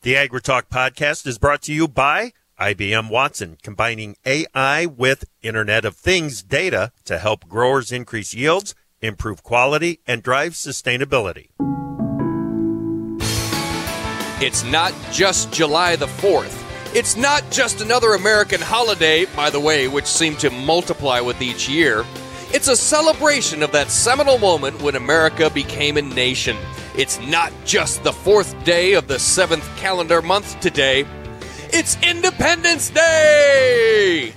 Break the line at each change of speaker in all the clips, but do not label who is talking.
The AgriTalk podcast is brought to you by IBM Watson, combining AI with Internet of Things data to help growers increase yields, improve quality, and drive sustainability.
It's not just July the 4th. It's not just another American holiday, by the way, which seem to multiply with each year. It's a celebration of that seminal moment when America became a nation. It's not just the 4th day of the 7th calendar month today. It's Independence Day!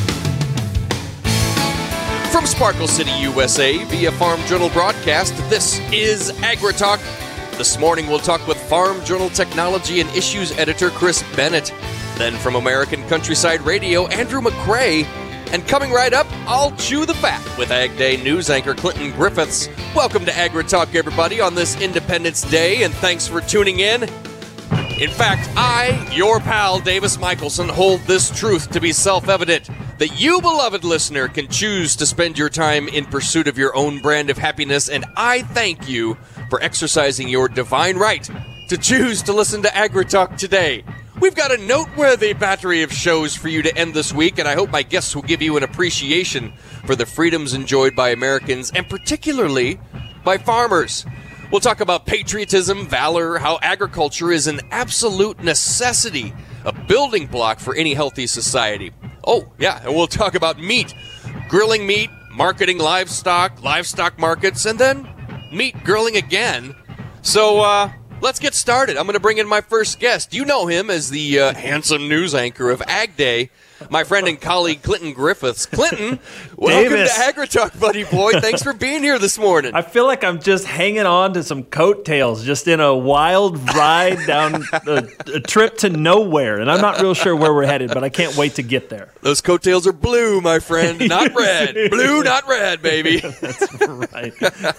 From Sparkle City, USA, via Farm Journal broadcast, this is AgriTalk. This morning we'll talk with Farm Journal Technology and Issues Editor Chris Bennett. Then from American Countryside Radio, Andrew McCrae. And coming right up, I'll chew the fat with Ag Day news anchor Clinton Griffiths. Welcome to AgriTalk, everybody, on this Independence Day, and thanks for tuning in. In fact, I, your pal Davis Michelson, hold this truth to be self-evident, that you, beloved listener, can choose to spend your time in pursuit of your own brand of happiness, and I thank you for exercising your divine right to choose to listen to AgriTalk today. We've got a noteworthy battery of shows for you to end this week, and I hope my guests will give you an appreciation for the freedoms enjoyed by Americans, and particularly by farmers. We'll talk about patriotism, valor, how agriculture is an absolute necessity, a building block for any healthy society. Oh, yeah, and we'll talk about meat, grilling meat, marketing livestock, livestock markets, and then meat grilling again. So, let's get started. I'm going to bring in my first guest. You know him as the handsome news anchor of Ag Day, my friend and colleague Clinton Griffiths. Clinton, welcome to AgriTalk, buddy boy. Thanks for being here this morning.
I feel like I'm just hanging on to some coattails, just in a wild ride down a trip to nowhere. And I'm not real sure where we're headed, but I can't wait to get there.
Those coattails are blue, my friend, not red. Blue, not red, baby.
That's right.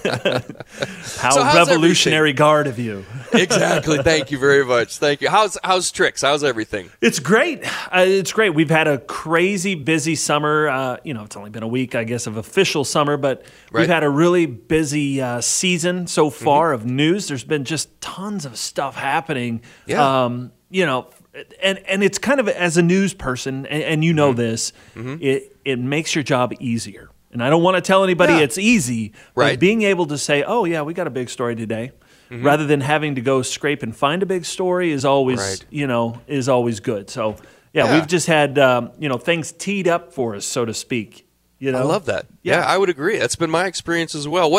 How Revolutionary Guard of you.
Exactly. Thank you very much. Thank you. How's Tricks? How's everything?
It's great. It's great. We've had a crazy busy summer. It's only been a week, I guess, of official summer, but we've had a really busy season so far of news. There's been just tons of stuff happening. Yeah. And it's kind of, as a news person, and you know this, it makes your job easier. And I don't want to tell anybody it's easy, but being able to say, oh, yeah, we got a big story today, rather than having to go scrape and find a big story is always, is always good. So, we've just had, things teed up for us, so to speak. I
love that. Yeah, I would agree. That's been my experience as well.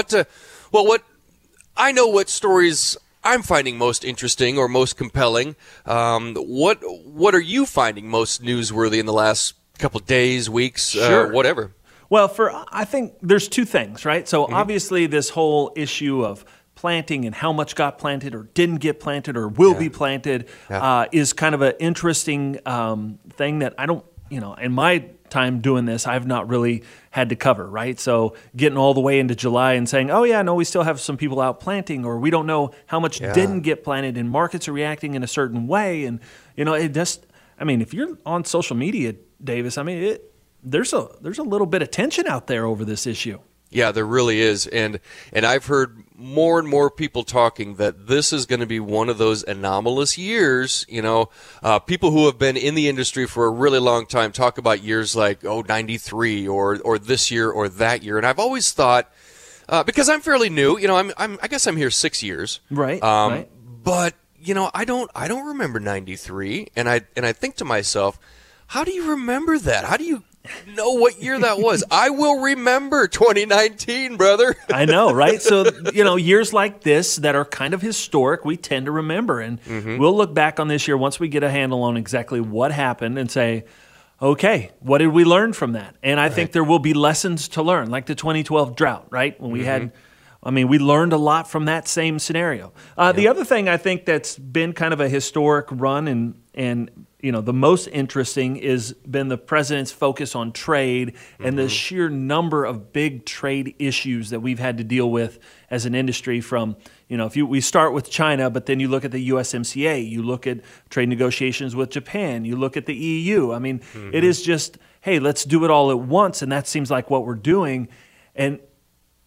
I know what stories I'm finding most interesting or most compelling. What are you finding most newsworthy in the last couple days, weeks, whatever?
Well, I think there's two things, right? So obviously this whole issue of planting and how much got planted or didn't get planted or will be planted is kind of an interesting thing that I don't, in my time doing this, I've not really had to cover, right? So getting all the way into July and saying, oh yeah, no, we still have some people out planting, or we don't know how much didn't get planted, and markets are reacting in a certain way. And, it just, if you're on social media, Davis, there's a little bit of tension out there over this issue.
Yeah, there really is. And I've heard more and more people talking that this is going to be one of those anomalous years. People who have been in the industry for a really long time talk about years like, 93 or this year or that year. And I've always thought, because I'm fairly new, I guess I'm here 6 years.
Right.
But, I don't remember 93. And I think to myself, how do you remember that? How do you know what year that was? I will remember 2019, brother.
I know, right? So, years like this that are kind of historic, we tend to remember. And we'll look back on this year once we get a handle on exactly what happened and say, okay, what did we learn from that? And I think there will be lessons to learn, like the 2012 drought, right? When we had, we learned a lot from that same scenario. The other thing I think that's been kind of a historic run and the most interesting has been the president's focus on trade and the sheer number of big trade issues that we've had to deal with as an industry from, we start with China, but then you look at the USMCA, you look at trade negotiations with Japan, you look at the EU. It is just, hey, let's do it all at once, and that seems like what we're doing. And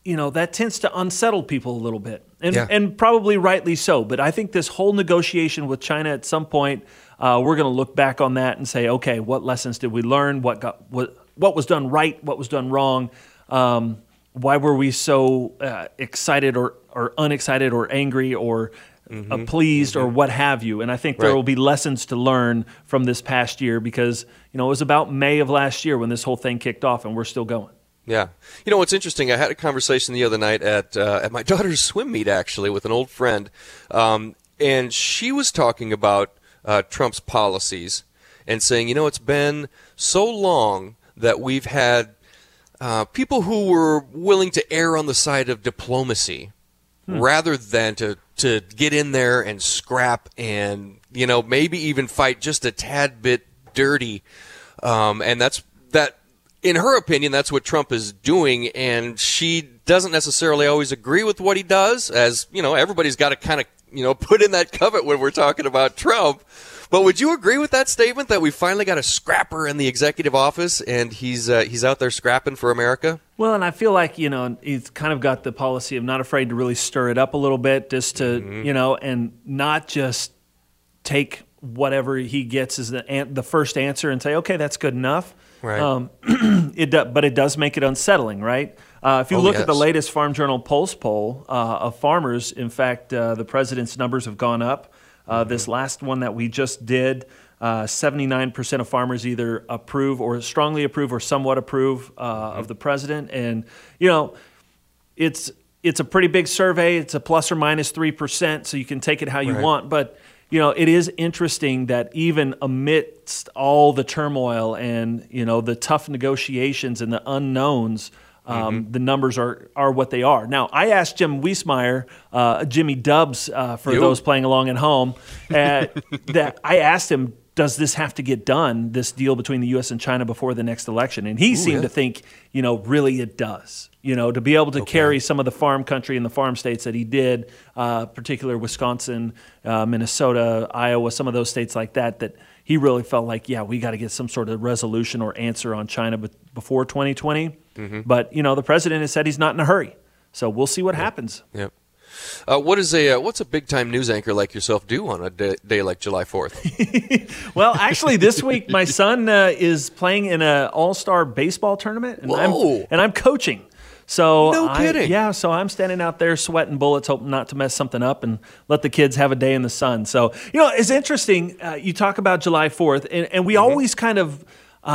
that tends to unsettle people a little bit, and probably rightly so. But I think this whole negotiation with China at some point, we're going to look back on that and say, okay, what lessons did we learn? What was done right? What was done wrong? Why were we so excited or unexcited or angry or pleased or what have you? And I think there will be lessons to learn from this past year because, it was about May of last year when this whole thing kicked off, and we're still going.
Yeah. What's interesting, I had a conversation the other night at my daughter's swim meet, actually, with an old friend, and she was talking about Trump's policies and saying, it's been so long that we've had people who were willing to err on the side of diplomacy rather than to get in there and scrap and, maybe even fight just a tad bit dirty. And that, in her opinion, that's what Trump is doing, and she doesn't necessarily always agree with what he does, as, everybody's got to kind of, put in that covet when we're talking about Trump. But would you agree with that statement that we finally got a scrapper in the executive office, and he's out there scrapping for America?
Well, and I feel like, he's kind of got the policy of not afraid to really stir it up a little bit, just to, and not just take whatever he gets as the first answer and say, okay, that's good enough.
Right.
But it does make it unsettling, right? If you look at the latest Farm Journal Pulse poll of farmers, in fact, the president's numbers have gone up. This last one that we just did, 79% of farmers either approve or strongly approve or somewhat approve of the president. And, it's a pretty big survey. It's a plus or minus 3%, so you can take it how you want. But it is interesting that even amidst all the turmoil and, the tough negotiations and the unknowns, the numbers are what they are. Now, I asked Jim Wiesmeyer, Jimmy Dubs, for those playing along at home, that I asked him, does this have to get done, this deal between the U.S. and China before the next election? And he seemed to think, really it does. To be able to carry some of the farm country and the farm states that he did, particularly Wisconsin, Minnesota, Iowa, some of those states like that he really felt like, we got to get some sort of resolution or answer on China before 2020. But, the president has said he's not in a hurry. So we'll see what happens.
Yep. What's a big-time news anchor like yourself do on a day like July 4th?
Well, actually, this week my son is playing in an all-star baseball tournament, and I'm coaching. So
no kidding.
So I'm standing out there sweating bullets, hoping not to mess something up and let the kids have a day in the sun. So, it's interesting. You talk about July 4th, and we always kind of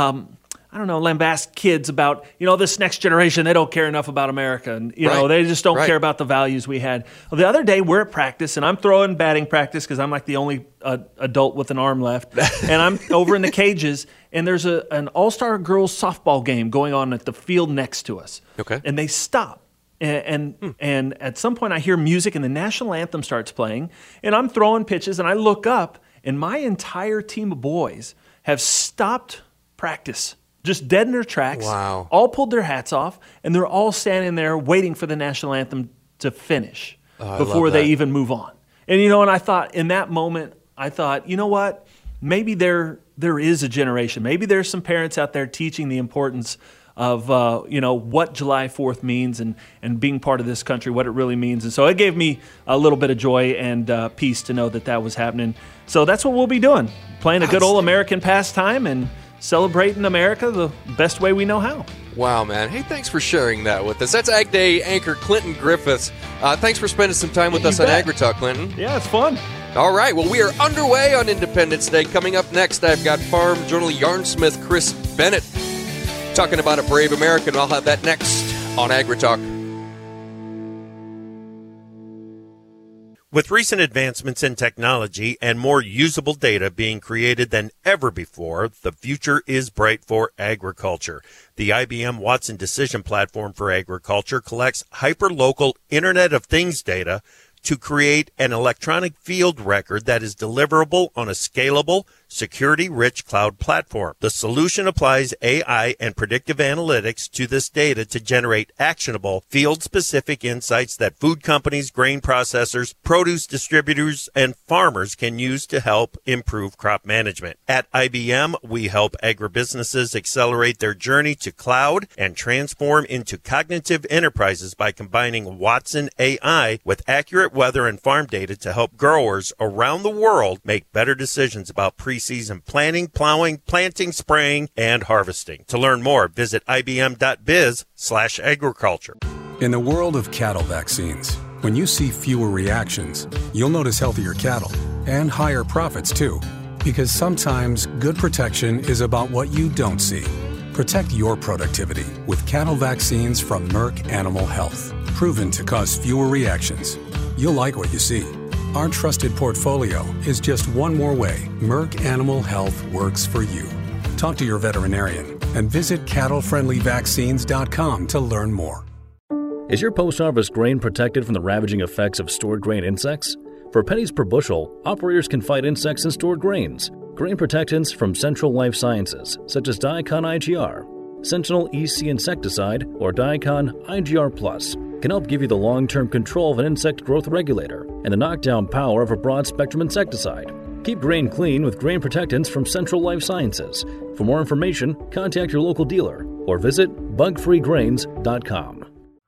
lambast kids about, this next generation, they don't care enough about America. And, they just don't care about the values we had. Well, the other day, we're at practice, and I'm throwing batting practice because I'm like the only adult with an arm left. And I'm over in the cages, and there's an all-star girls softball game going on at the field next to us.
Okay.
And they stop. And at some point, I hear music, and the national anthem starts playing. And I'm throwing pitches, and I look up, and my entire team of boys have stopped practice. Just dead in their tracks, all pulled their hats off, and they're all standing there waiting for the national anthem to finish before they even move on. And, and I thought, in that moment, you know what? Maybe there is a generation. Maybe there's some parents out there teaching the importance of, what July 4th means and being part of this country, what it really means. And so it gave me a little bit of joy and peace to know that was happening. So that's what we'll be doing, playing a good old American pastime and celebrating America the best way we know how.
Wow, man. Hey, thanks for sharing that with us. That's Ag Day anchor Clinton Griffiths. Thanks for spending some time with us on AgriTalk, Clinton.
Yeah, it's fun.
All right. Well, we are underway on Independence Day. Coming up next, I've got Farm Journal yarnsmith Chris Bennett talking about a brave American. I'll have that next on AgriTalk.
With recent advancements in technology and more usable data being created than ever before, the future is bright for agriculture. The IBM Watson Decision Platform for Agriculture collects hyperlocal Internet of Things data to create an electronic field record that is deliverable on a scalable, security-rich cloud platform. The solution applies AI and predictive analytics to this data to generate actionable, field-specific insights that food companies, grain processors, produce distributors, and farmers can use to help improve crop management. At IBM, we help agribusinesses accelerate their journey to cloud and transform into cognitive enterprises by combining Watson AI with accurate weather and farm data to help growers around the world make better decisions about pre-season planting, plowing, planting, spraying, and harvesting. To learn more, visit ibm.biz/agriculture.
In the world of cattle vaccines, when you see fewer reactions, you'll notice healthier cattle and higher profits too. Because sometimes good protection is about what you don't see. Protect your productivity with cattle vaccines from Merck Animal Health. Proven to cause fewer reactions. You'll like what you see. Our trusted portfolio is just one more way Merck Animal Health works for you. Talk to your veterinarian and visit cattlefriendlyvaccines.com to learn more.
Is your post-harvest grain protected from the ravaging effects of stored grain insects? For pennies per bushel, operators can fight insects in stored grains. Grain protectants from Central Life Sciences, such as Diacon IGR, Sentinel EC insecticide, or Diacon IGR Plus, can help give you the long-term control of an insect growth regulator and the knockdown power of a broad-spectrum insecticide. Keep grain clean with grain protectants from Central Life Sciences. For more information, contact your local dealer or visit bugfreegrains.com.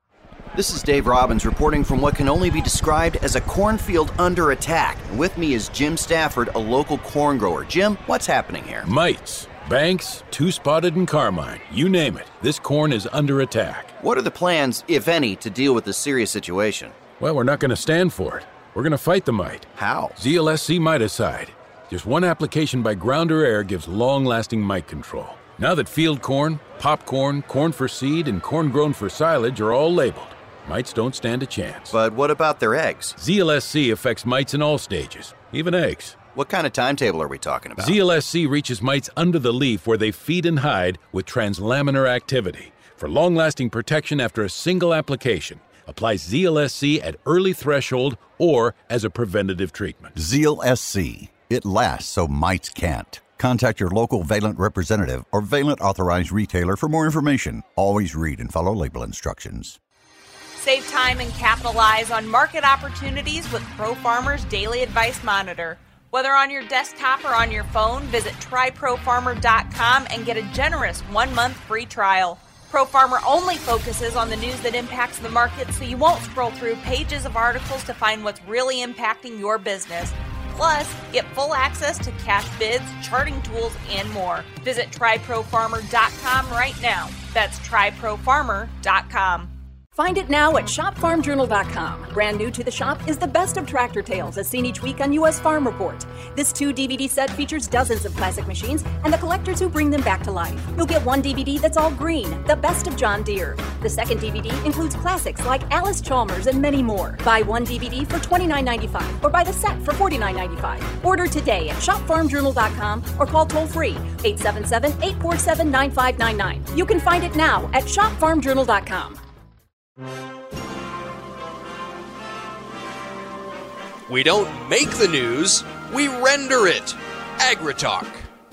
This is Dave Robbins reporting from what can only be described as a cornfield under attack. With me is Jim Stafford, a local corn grower. Jim, what's happening here?
Mites, Banks, two-spotted, and Carmine. You name it. This corn is under attack.
What are the plans, if any, to deal with this serious situation?
Well, we're not going to stand for it. We're going to fight the mite.
How?
ZLSC miticide. Just one application by ground or air gives long-lasting mite control. Now that field corn, popcorn, corn for seed, and corn grown for silage are all labeled, mites don't stand a chance.
But what about their eggs?
ZLSC affects mites in all stages, even eggs.
What kind of timetable are we talking about?
ZLSC reaches mites under the leaf where they feed and hide with translaminar activity. For long-lasting protection after a single application, apply ZLSC at early threshold or as a preventative treatment.
ZLSC. It lasts so mites can't. Contact your local Valent representative or Valent authorized retailer for more information. Always read and follow label instructions.
Save time and capitalize on market opportunities with ProFarmer's Daily Advice Monitor. Whether on your desktop or on your phone, visit tryprofarmer.com and get a generous 1-month free trial. ProFarmer only focuses on the news that impacts the market, so you won't scroll through pages of articles to find what's really impacting your business. Plus, get full access to cash bids, charting tools, and more. Visit tryprofarmer.com right now. That's tryprofarmer.com.
Find it now at shopfarmjournal.com. Brand new to the shop is the best of tractor tales as seen each week on U.S. Farm Report. This 2-DVD set features dozens of classic machines and the collectors who bring them back to life. You'll get one DVD that's all green, the best of John Deere. The second DVD includes classics like Alice Chalmers and many more. Buy one DVD for $29.95 or buy the set for $49.95. Order today at shopfarmjournal.com or call toll-free 877-847-9599. You can find it now at shopfarmjournal.com.
We don't make the news, we render it. AgriTalk.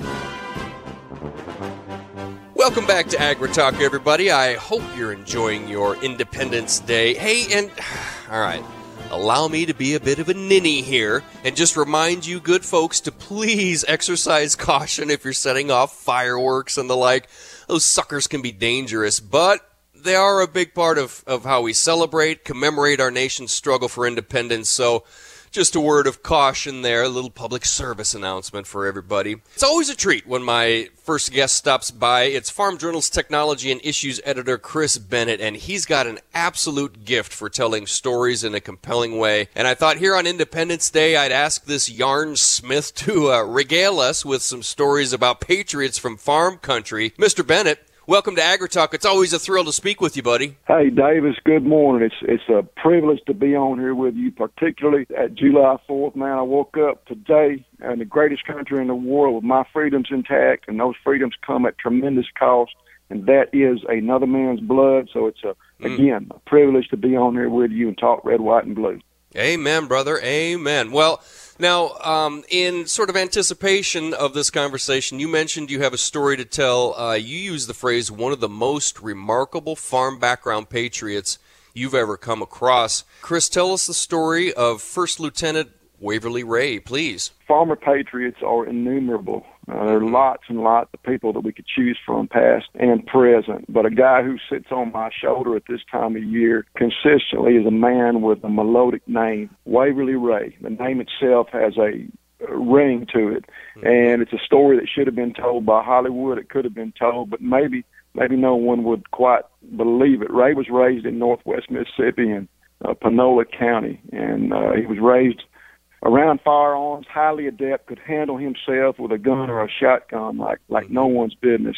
Welcome back to AgriTalk, everybody. I hope you're enjoying your Independence Day. Hey, and all right, allow me to be a bit of a ninny here and just remind you good folks to please exercise caution if you're setting off fireworks and the like. Those suckers can be dangerous, but they are a big part of how we celebrate, commemorate our nation's struggle for independence. So just a word of caution there, a little public service announcement for everybody. It's always a treat when my first guest stops by. It's Farm Journal's technology and issues editor, Chris Bennett, and he's got an absolute gift for telling stories in a compelling way. And I thought here on Independence Day, I'd ask this yarn smith to regale us with some stories about patriots from farm country. Mr. Bennett, welcome to AgriTalk. It's always a thrill to speak with you, buddy.
Hey, Davis, good morning. It's a privilege to be on here with you, particularly at July 4th. Man, I woke up today in the greatest country in the world with my freedoms intact, and those freedoms come at tremendous cost, and that is another man's blood. So it's, again, a privilege to be on here with you and talk red, white, and blue.
Amen, brother. Amen. Well, now, in sort of anticipation of this conversation, you mentioned you have a story to tell. You used the phrase, one of the most remarkable farm background patriots you've ever come across. Chris, tell us the story of First Lieutenant Waverly Ray, please.
Farmer patriots are innumerable. There are lots and lots of people that we could choose from, past and present. But a guy who sits on my shoulder at this time of year consistently is a man with a melodic name, Waverly Ray. The name itself has a ring to it, and it's a story that should have been told by Hollywood. It could have been told, but maybe no one would quite believe it. Ray was raised in northwest Mississippi in Panola County, and he was raised around firearms, highly adept, could handle himself with a gun or a shotgun like no one's business.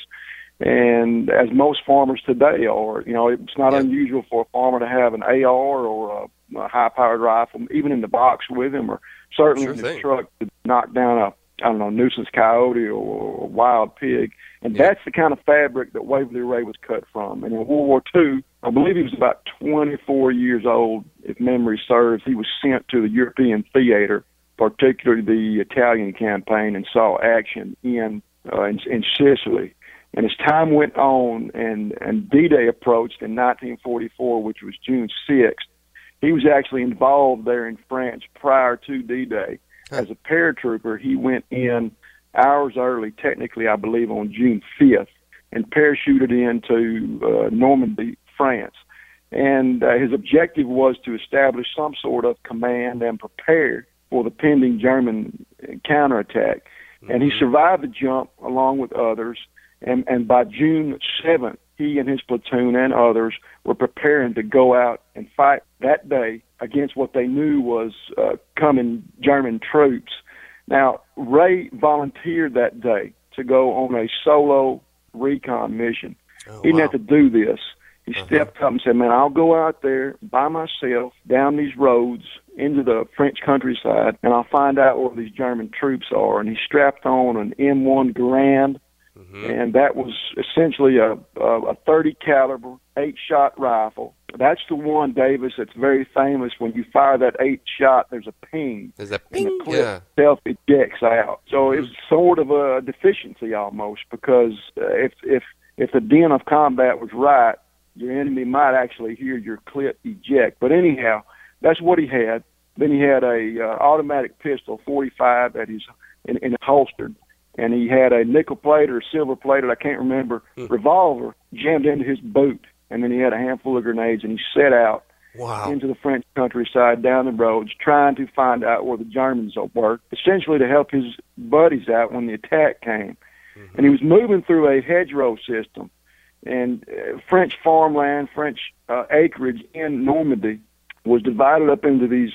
And as most farmers today are, it's not unusual for a farmer to have an AR or a high-powered rifle, even in the box with him, or certainly in his truck to knock down a nuisance coyote or a wild pig. And that's the kind of fabric that Waverly Ray was cut from. And in World War II, I believe he was about 24 years old, if memory serves. He was sent to the European theater, particularly the Italian campaign, and saw action in Sicily. And as time went on and D-Day approached in 1944, which was June 6th, he was actually involved there in France prior to D-Day. As a paratrooper, he went in hours early, technically, I believe, on June 5th, and parachuted into Normandy, France. And his objective was to establish some sort of command and prepare for the pending German counterattack. And he survived the jump along with others, and by June 7th, he and his platoon and others were preparing to go out and fight that day against what they knew was coming German troops. Now, Ray volunteered that day to go on a solo recon mission. He didn't have to do this. He stepped up and said, man, I'll go out there by myself down these roads into the French countryside, and I'll find out where these German troops are. And he strapped on an M1 Garand, and that was essentially a 30 caliber 8-shot rifle. That's the one, Davis, that's very famous. When you fire that 8-shot, there's a ping.
There's a ping,
and the clip itself ejects out. So it's sort of a deficiency almost, because if the din of combat was right, your enemy might actually hear your clip eject. But anyhow, that's what he had. Then he had a automatic pistol, 45, in a holstered. And he had a nickel-plated or silver-plated, I can't remember, revolver jammed into his boot. And then he had a handful of grenades, and he set out into the French countryside, down the roads, trying to find out where the Germans were, essentially to help his buddies out when the attack came. And he was moving through a hedgerow system. And French farmland, French acreage in Normandy was divided up into these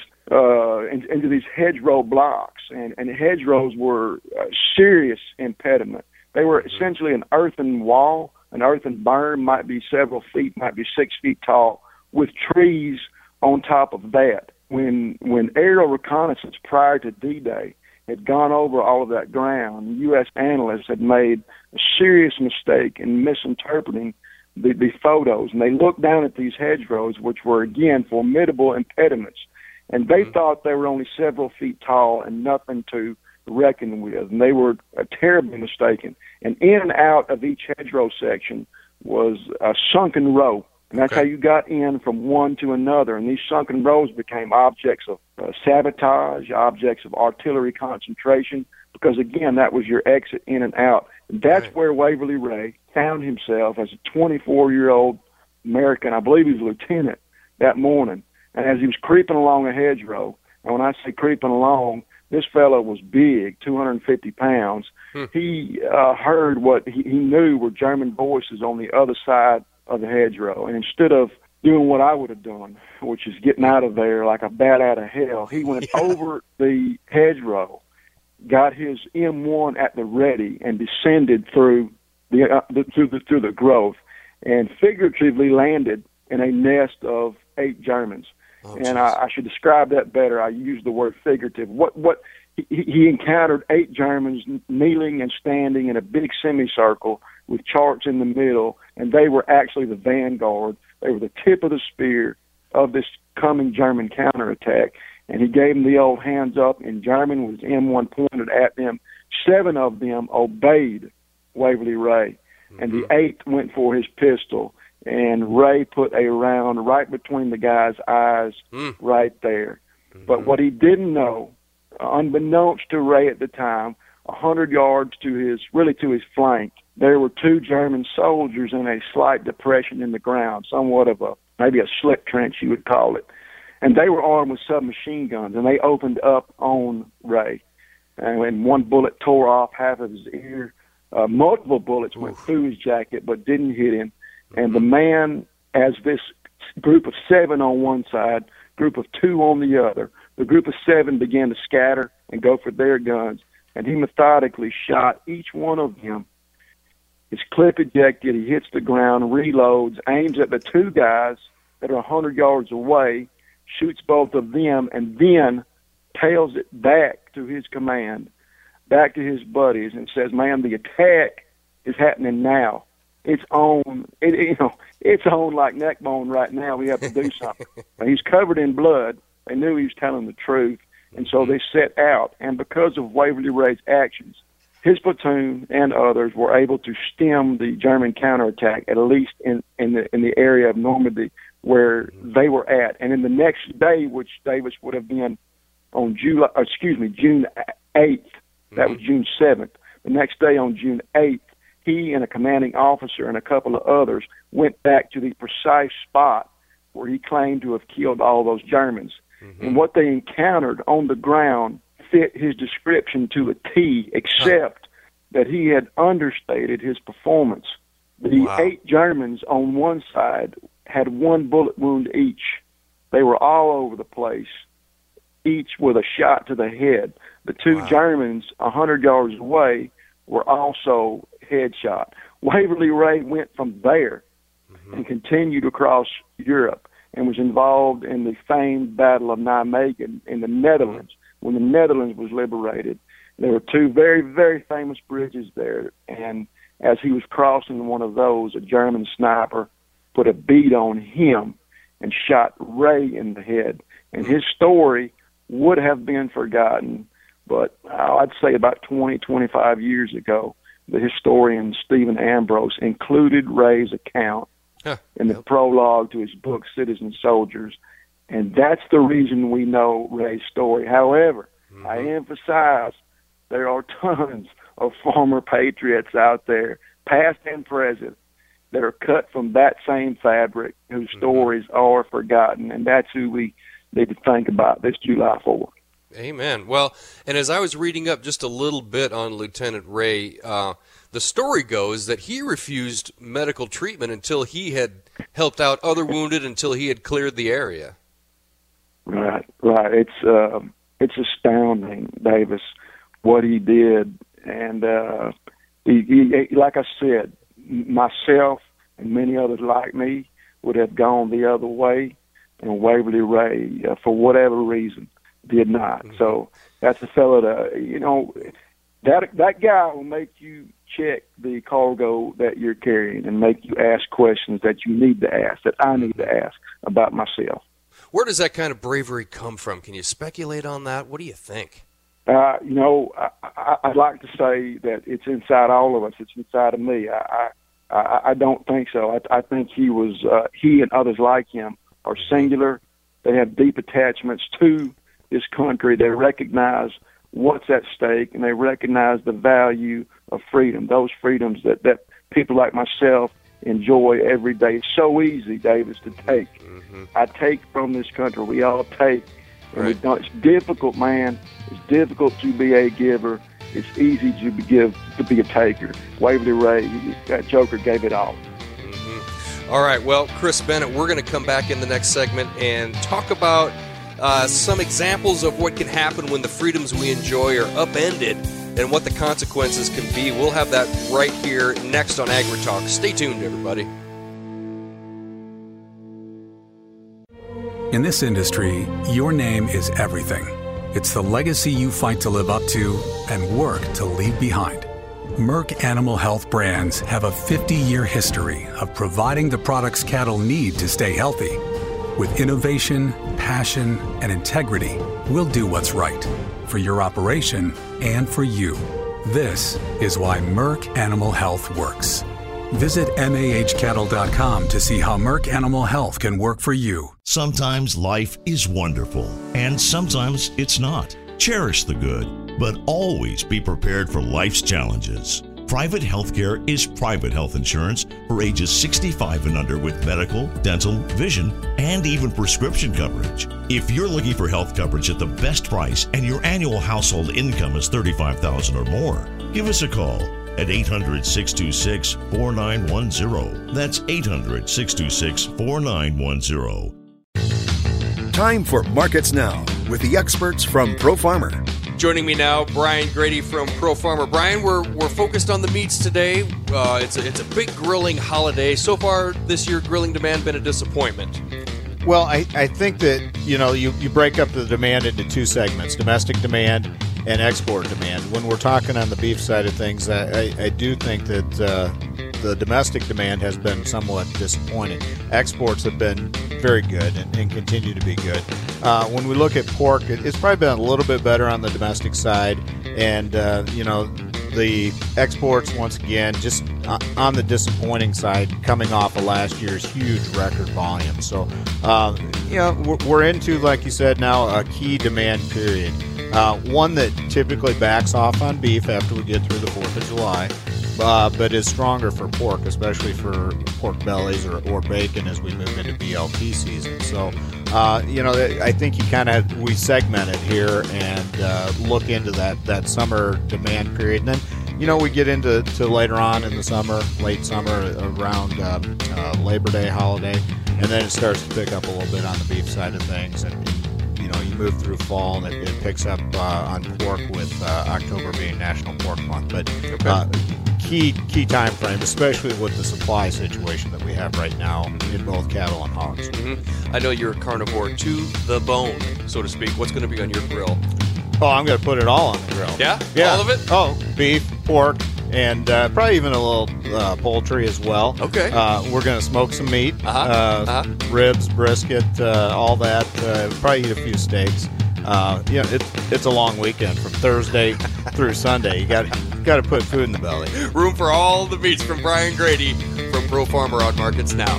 hedgerow blocks, and hedgerows were a serious impediment. They were essentially an earthen wall, an earthen berm, might be several feet, might be 6 feet tall, with trees on top of that. When aerial reconnaissance prior to D-Day had gone over all of that ground, U.S. analysts had made a serious mistake in misinterpreting the photos, and they looked down at these hedgerows, which were, again, formidable impediments, and they thought they were only several feet tall and nothing to reckon with, and they were terribly mistaken. And in and out of each hedgerow section was a sunken row, and that's how you got in from one to another. And these sunken rows became objects of sabotage, objects of artillery concentration, because, again, that was your exit in and out. And that's where Waverly Ray found himself as a 24-year-old American, I believe he was a lieutenant, that morning. And as he was creeping along a hedgerow, and when I say creeping along, this fellow was big, 250 pounds. He heard what he knew were German voices on the other side of the hedgerow. And instead of doing what I would have done, which is getting out of there like a bat out of hell, he went over the hedgerow, got his M1 at the ready, and descended through the growth, and figuratively landed in a nest of 8 Germans. And I should describe that better. I use the word figurative. He encountered 8 Germans kneeling and standing in a big semicircle with charts in the middle, and they were actually the vanguard. They were the tip of the spear of this coming German counterattack. and he gave them the old hands up in German with his M1 pointed at them. 7 of them obeyed Waverly Ray, and the 8th went for his pistol, and Ray put a round right between the guy's eyes right there. But what he didn't know, unbeknownst to Ray at the time, 100 yards to his flank, there were 2 German soldiers in a slight depression in the ground, somewhat of maybe a slip trench you would call it. And they were armed with submachine guns, and they opened up on Ray. And one bullet tore off half of his ear. Multiple bullets went through his jacket but didn't hit him. And the man, as this group of 7 on one side, group of 2 on the other, the group of 7 began to scatter and go for their guns. And he methodically shot each one of them. His clip ejected, he hits the ground, reloads, aims at the 2 guys that are 100 yards away, shoots both of them, and then tails it back to his command, back to his buddies, and says, "Man, the attack is happening now. It's on. It's on like neck bone right now. We have to do something." And he's covered in blood. They knew he was telling the truth, and so they set out. And because of Waverly Ray's actions, his platoon and others were able to stem the German counterattack, at least in the area of Normandy where they were at. And in the next day, which Davis would have been on June 8th, that was June 7th. The next day on June 8th, he and a commanding officer and a couple of others went back to the precise spot where he claimed to have killed all those Germans. And what they encountered on the ground fit his description to a T, except that he had understated his performance. The 8 Germans on one side had 1 bullet wound each. They were all over the place, each with a shot to the head. The 2 Germans 100 yards away were also headshot. Waverly Ray went from there and continued across Europe and was involved in the famed Battle of Nijmegen in the Netherlands. When the Netherlands was liberated, there were 2 very, very famous bridges there, and as he was crossing one of those, a German sniper put a bead on him and shot Ray in the head. And his story would have been forgotten, but I'd say about 20, 25 years ago, the historian Stephen Ambrose included Ray's account in the prologue to his book, Citizen Soldiers, and that's the reason we know Ray's story. However, I emphasize there are tons of former patriots out there, past and present, that are cut from that same fabric, whose stories are forgotten, and that's who we need to think about this July 4th.
Amen. Well, and as I was reading up just a little bit on Lieutenant Ray, the story goes that he refused medical treatment until he had helped out other wounded, until he had cleared the area.
Right. It's astounding, Davis, what he did, and he, like I said, myself and many others like me would have gone the other way, and Waverly Ray, for whatever reason, did not. So that's a fellow that guy will make you check the cargo that you're carrying and make you ask questions that you need to ask, that I need to ask about myself.
Where does that kind of bravery come from? Can you speculate on that? What do you think?
I'd like to say that it's inside all of us. It's inside of me. I don't think so. I think he and others like him are singular. They have deep attachments to this country. They recognize what's at stake, and they recognize the value of freedom, those freedoms that people like myself enjoy every day. It's so easy, Davis, to take. I take from this country. We all take. And it's difficult, man. It's difficult to be a giver. It's easy to be a taker. Waverly Ray, that joker, gave it all.
All right, well, Chris Bennett, we're going to come back in the next segment and talk about some examples of what can happen when the freedoms we enjoy are upended and what the consequences can be. We'll have that right here next on AgriTalk. Stay tuned, everybody.
In this industry, your name is everything. It's the legacy you fight to live up to and work to leave behind. Merck Animal Health brands have a 50-year history of providing the products cattle need to stay healthy. With innovation, passion, and integrity, we'll do what's right for your operation and for you. This is why Merck Animal Health works. Visit mahcattle.com to see how Merck Animal Health can work for you.
Sometimes life is wonderful, and sometimes it's not. Cherish the good, but always be prepared for life's challenges. Private healthcare is private health insurance for ages 65 and under with medical, dental, vision, and even prescription coverage. If you're looking for health coverage at the best price and your annual household income is $35,000 or more, give us a call at 800-626-4910. That's 800-626-4910.
Time for Markets Now with the experts from ProFarmer.
Joining me now, Brian Grady from ProFarmer. Brian, we're focused on the meats today. It's a big grilling holiday. So far this year, grilling demand been a disappointment.
Well, I think that, you break up the demand into two segments, domestic demand and export demand. When we're talking on the beef side of things, I do think that the domestic demand has been somewhat disappointing. Exports have been very good and continue to be good. When we look at pork, it's probably been a little bit better on the domestic side, and the exports, once again, just on the disappointing side, coming off of last year's huge record volume. So, we're into, like you said, now a key demand period. One that typically backs off on beef after we get through the 4th of July. But is stronger for pork, especially for pork bellies or bacon as we move into BLT season. So, I think we segment it here and look into that summer demand period. And then, we get into later on in the summer, late summer, around Labor Day holiday, and then it starts to pick up a little bit on the beef side of things. And you move through fall, and it picks up on pork with October being National Pork Month. But key time frame, especially with the supply situation that we have right now in both cattle and hogs.
Mm-hmm. I know you're a carnivore to the bone, so to speak. What's going to be on your grill?
Oh, I'm going to put it all on the grill.
Yeah? All of it?
Oh, beef, pork, and probably even a little poultry as well.
Okay.
We're going to smoke some meat, ribs, brisket, all that. Probably eat a few steaks. It's a long weekend from Thursday through Sunday. You got to put food in the belly.
Room for all the meats from Brian Grady from ProFarmer on Markets Now.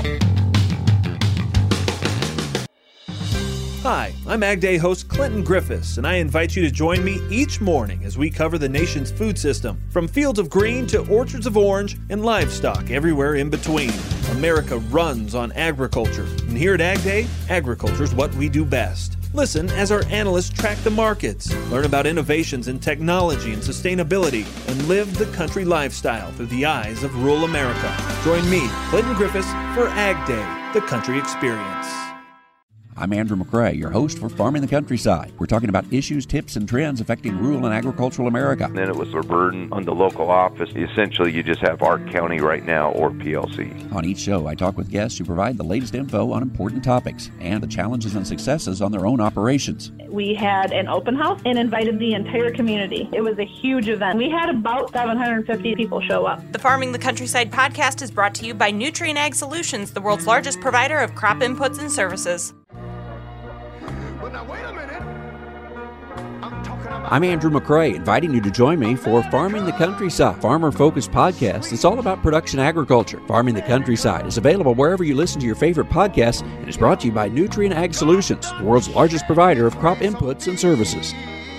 Hi, I'm Ag Day host Clinton Griffiths, and I invite you to join me each morning as we cover the nation's food system, from fields of green to orchards of orange and livestock everywhere in between. America runs on agriculture, and here at Ag Day, agriculture's what we do best. Listen as our analysts track the markets, learn about innovations in technology and sustainability, and live the country lifestyle through the eyes of rural America. Join me, Clinton Griffiths, for Ag Day, the country experience.
I'm Andrew McCrae, your host for Farming the Countryside. We're talking about issues, tips, and trends affecting rural and agricultural America.
And then it was a burden on the local office. Essentially, you just have Ark County right now or PLC.
On each show, I talk with guests who provide the latest info on important topics and the challenges and successes on their own operations.
We had an open house and invited the entire community. It was a huge event. We had about 750 people show up.
The Farming the Countryside podcast is brought to you by Nutrien Ag Solutions, the world's largest provider of crop inputs and services.
I'm Andrew McCrae, inviting you to join me for Farming the Countryside, farmer-focused podcast that's all about production agriculture. Farming the Countryside is available wherever you listen to your favorite podcasts and is brought to you by Nutrien Ag Solutions, the world's largest provider of crop inputs and services.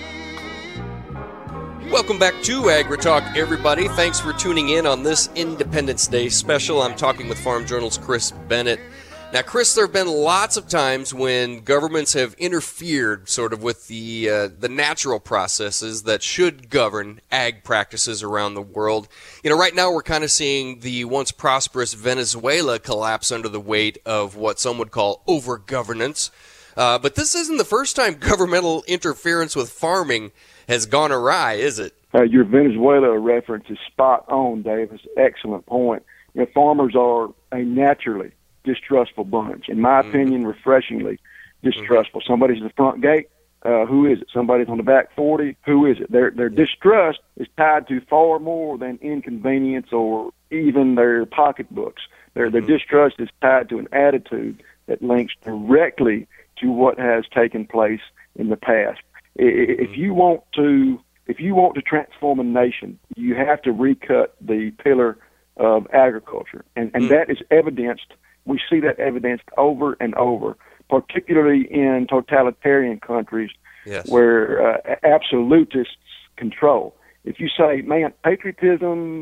Welcome back to AgriTalk, everybody. Thanks for tuning in on this Independence Day special. I'm talking with Farm Journal's Chris Bennett. Now, Chris, there have been lots of times when governments have interfered sort of with the natural processes that should govern ag practices around the world. Right now we're kind of seeing the once prosperous Venezuela collapse under the weight of what some would call over-governance. But this isn't the first time governmental interference with farming has gone awry, is it?
Your Venezuela reference is spot on, Dave. It's an excellent point. Farmers are a naturally distrustful bunch. In my opinion, refreshingly distrustful. Somebody's at the front gate. Who is it? Somebody's on the back 40. Who is it? Their distrust is tied to far more than inconvenience or even their pocketbooks. Their distrust is tied to an attitude that links directly to what has taken place in the past. If you want to transform a nation, you have to recut the pillar of agriculture, and that is evidenced. We see that evidenced over and over, particularly in totalitarian countries where absolutists control. If you say, man, patriotism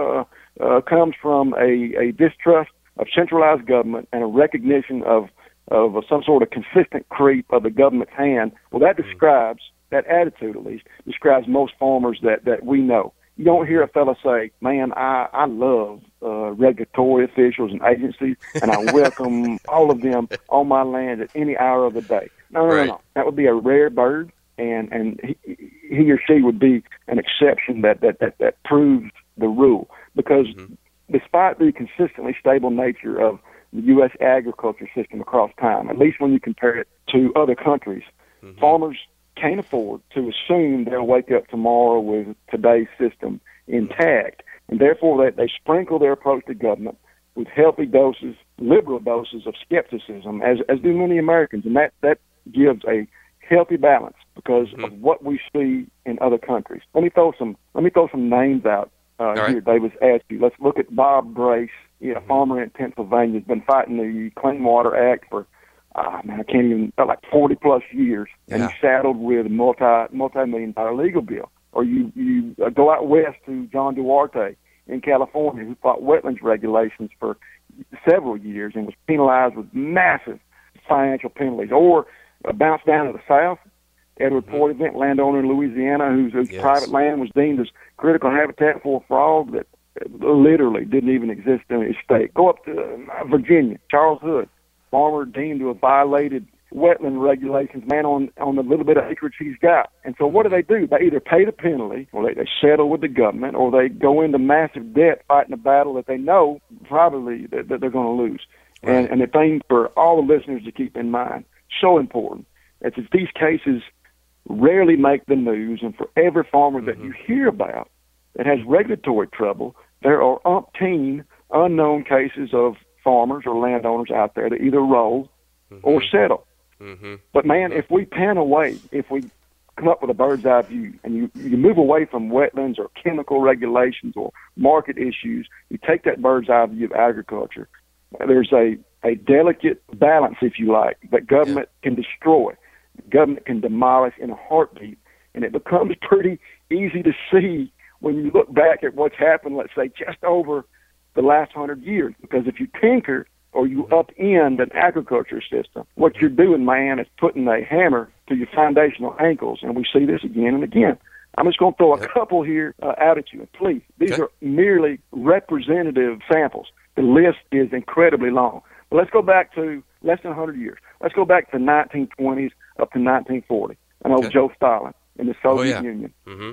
comes from a distrust of centralized government and a recognition of some sort of consistent creep of the government's hand, well, that describes, that attitude at least, describes most farmers that we know. You don't hear a fella say, man, I love regulatory officials and agencies, and I welcome all of them on my land at any hour of the day. No. That would be a rare bird, and he or she would be an exception that proves the rule. Because despite the consistently stable nature of the U.S. agriculture system across time, at least when you compare it to other countries, farmers can't afford to assume they'll wake up tomorrow with today's system intact. And therefore, they sprinkle their approach to government with healthy doses, liberal doses of skepticism, as do many Americans. And that gives a healthy balance because of what we see in other countries. Let me throw some names out here, Davis asked you. Let's look at Bob Brace, a farmer in Pennsylvania, has been fighting the Clean Water Act for I can't even, like 40 plus years, and he's saddled with a multi-million-dollar legal bill. Or you go out west to John Duarte in California, who fought wetlands regulations for several years and was penalized with massive financial penalties. Or bounce down to the south, Edward Portavent, landowner in Louisiana, whose private land was deemed as critical habitat for a frog that literally didn't even exist in his state. Go up to Virginia, Charles Hood, farmer deemed to have violated wetland regulations, man, on the little bit of acreage he's got. And so what do? They either pay the penalty, or they settle with the government, or they go into massive debt fighting a battle that they know probably that they're going to lose. Right. And the thing for all the listeners to keep in mind, so important, is that these cases rarely make the news, and for every farmer that you hear about that has regulatory trouble, there are umpteen unknown cases of farmers or landowners out there that either roll or settle. But man, if we pan away, if we come up with a bird's eye view and you move away from wetlands or chemical regulations or market issues, you take that bird's eye view of agriculture, there's a delicate balance, if you like, that government can destroy, government can demolish in a heartbeat, and it becomes pretty easy to see when you look back at what's happened, let's say, just over the last 100 years. Because if you tinker or you upend an agriculture system, what you're doing, man, is putting a hammer to your foundational ankles, and we see this again and again. I'm just going to throw a couple here out at you, and please, these are merely representative samples. The list is incredibly long. But let's go back to less than 100 years. Let's go back to the 1920s up to 1940. I know Joe Stalin in the Soviet Union,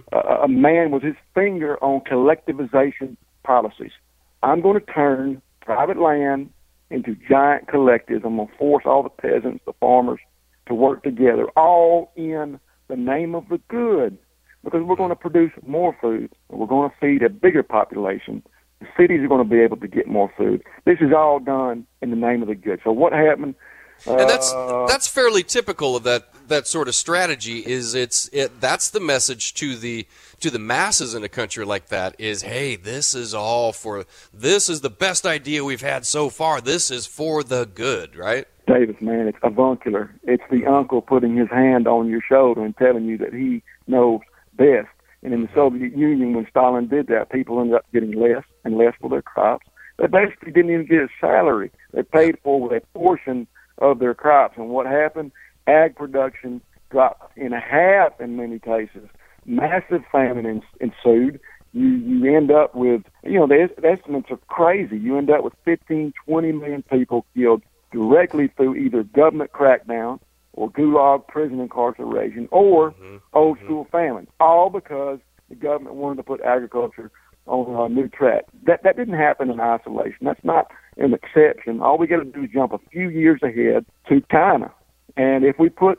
a man with his finger on collectivization policies. I'm going to turn private land into giant collectives. I'm going to force all the peasants, the farmers, to work together, all in the name of the good, because we're going to produce more food, and we're going to feed a bigger population. The cities are going to be able to get more food. This is all done in the name of the good. So what happened?
And that's fairly typical of that sort of strategy. That's the message to the masses in a country like that is, hey, this is the best idea we've had so far. This is for the good, right?
Davis, man, it's avuncular. It's the uncle putting his hand on your shoulder and telling you that he knows best. And in the Soviet Union, when Stalin did that, people ended up getting less and less for their crops. They basically didn't even get a salary. They paid for with a portion of their crops. And what happened? Ag production dropped in half in many cases. Massive famine ensued. You end up with, the estimates are crazy. You end up with 15, 20 million people killed directly through either government crackdown or gulag prison incarceration or old school famine, all because the government wanted to put agriculture on a new track. That didn't happen in isolation. That's not an exception. All we got to do is jump a few years ahead to China. And if we put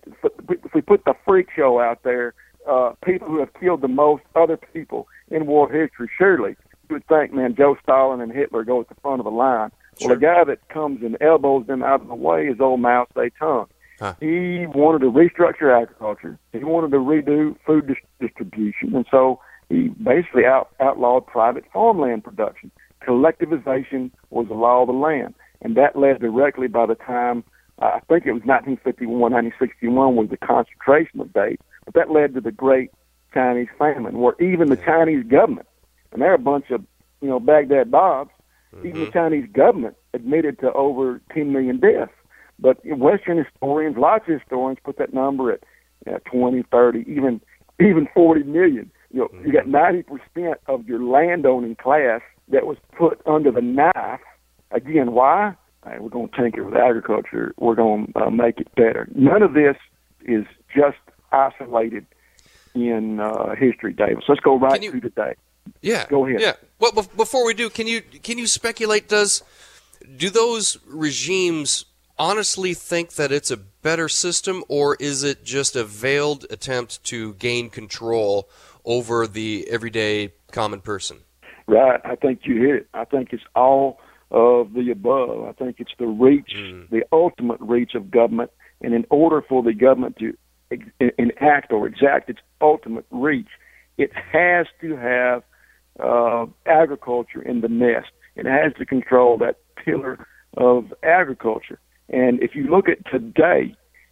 the freak show out there, people who have killed the most other people in world history, surely you would think, man, Joe Stalin and Hitler go at the front of the line. Well, the guy that comes and elbows them out of the way is old Mao Zedong.
Huh.
He wanted to restructure agriculture. He wanted to redo food distribution, and so he basically outlawed private farmland production. Collectivization was the law of the land, and that led directly, by the time, I think it was 1951, 1961 was the concentration of date, but that led to the Great Chinese Famine, where even the Chinese government, and they're a bunch of, Baghdad Bobs, even the Chinese government admitted to over 10 million deaths. But Western historians, lots of historians, put that number at 20, 30, even 40 million. You got 90% of your landowning class that was put under the knife. Again, why? Hey, we're going to tinker with agriculture. We're going to make it better. None of this is just isolated in history, Davis. Let's go right to today.
Yeah.
Go ahead.
Yeah. Well, before we do, can you speculate? Do those regimes honestly think that it's a better system, or is it just a veiled attempt to gain control over the everyday common person?
Right. I think you hit it. I think it's all of the above. I think it's the reach, the ultimate reach of government, and in order for the government to enact or exact its ultimate reach, it has to have agriculture in the nest. It has to control that pillar of agriculture. And if you look at today,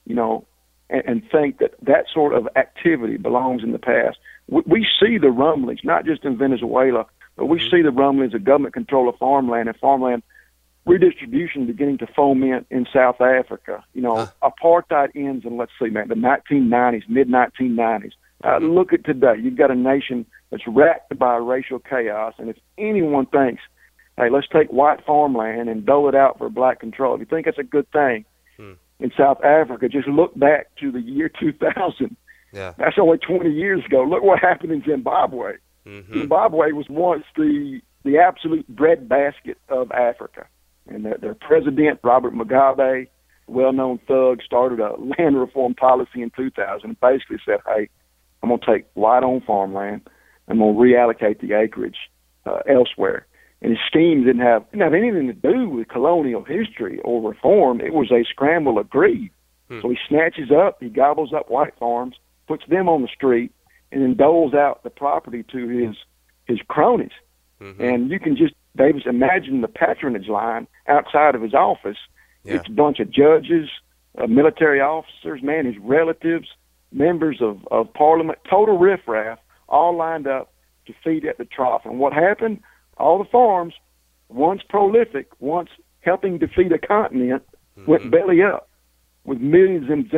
and think that sort of activity belongs in the past, we see the rumblings, not just in Venezuela, but we see the rumblings of government control of farmland and farmland redistribution beginning to foment in South Africa. Apartheid ends in, the 1990s, mid-1990s. Look at today. You've got a nation that's racked by racial chaos, and if anyone thinks, hey, let's take white farmland and dole it out for black control, if you think that's a good thing in South Africa, just look back to the year 2000.
Yeah.
That's only 20 years ago. Look what happened in Zimbabwe. Zimbabwe was once the absolute breadbasket of Africa. And their president, Robert Mugabe, well-known thug, started a land reform policy in 2000 and basically said, hey, I'm going to take white-owned farmland. I'm going to reallocate the acreage elsewhere. And his scheme didn't have anything to do with colonial history or reform. It was a scramble of greed. So he gobbles up white farms, puts them on the street, and then doles out the property to his cronies. And you can just, Davis, imagine the patronage line outside of his office. Yeah. It's a bunch of judges, military officers, his relatives, members of parliament, total riffraff, all lined up to feed at the trough. And what happened? All the farms, once prolific, once helping to feed a continent, went belly up, with millions of